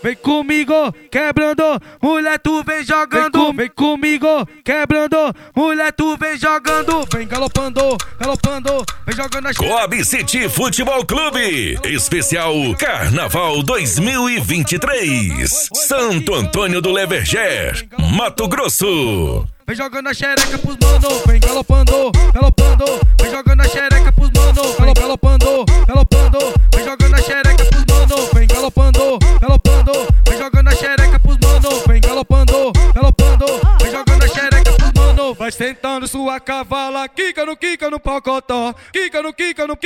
vem comigo, quebrando, mulher tu vem jogando. Vem comigo, quebrando, mulher tu vem jogando. Vem galopando, galopando, vem jogando a Coab City Futebol Clube, especial Carnaval 2023, Santo Antônio do Leverger, Mato Grosso. Vem jogando a xereca pros mano, vem galopando, galopando, vem jogando a xereca pros mano, galopando, galopando, vem jogando a xereca pros mano, vem galopando, galopando, vem jogando a xereca pros mano, vem galopando, galopando, vem jogando a xereca pros mano. Vai sentando sua cavala, quica no pocotó, quica no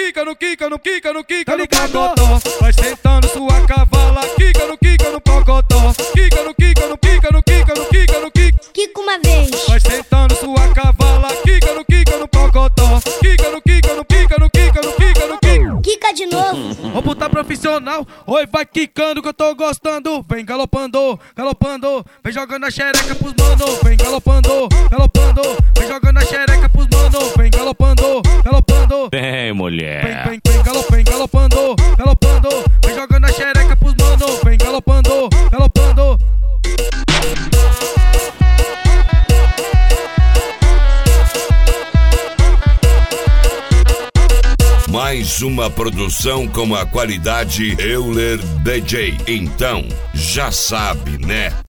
pocotó. Vai sentando sua cavala, quica no pocotó, quica no Quica uma vez. vai sentando sua cavala, quica no pocotó, quica no Quica de novo. Vou botar profissional, oi vai quicando que eu tô gostando. Vem galopando, galopando, vem jogando a xereca pros mano. Vem galopando, galopando, vem jogando a xereca pros mano. Vem galopando, galopando, Vem, mulher. vem galopando, galopando, vem jogando a xereca pros mano. Vem galopando, galopando. Mais uma produção com a qualidade Euler DJ. Então, já sabe, né?